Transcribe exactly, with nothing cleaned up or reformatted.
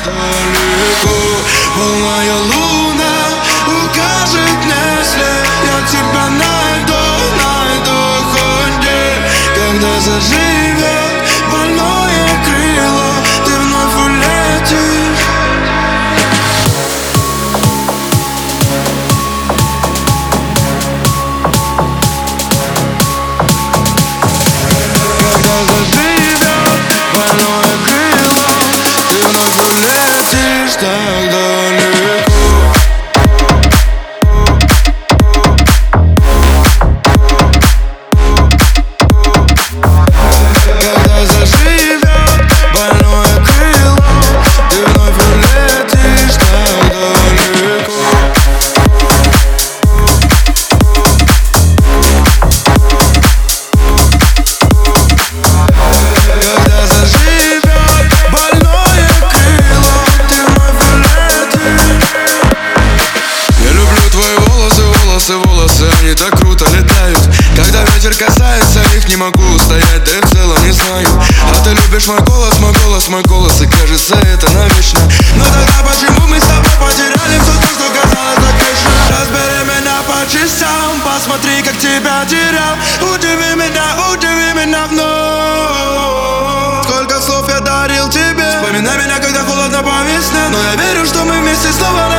Далеко полная луна укажет мне след. Я тебя найду, найду хоть где. Когда заживет больное крыло, ты вновь улетишь. Когда заживет больное крыло, ты вновь улетишь так далеко. Когда заживет больное крыло, ты вновь улетишь так далеко. Когда заживет больное крыло, ты вновь улетишь. Я люблю твои волосы, волосы, волосы, они так круто летают. Когда ветер касается их, не могу устоять, да и в целом не знаю. А ты любишь мой голос, мой голос, мой голос, и кажется это навечно. Но тогда почему мы с тобой потеряли все то, что казалось так вечно? Разбери меня по частям, посмотри, как тебя терял. Удиви меня, удиви меня вновь. Сколько слов я дарил тебе. Вспоминай меня, когда холодно по весне. Но я верю, что мы вместе снова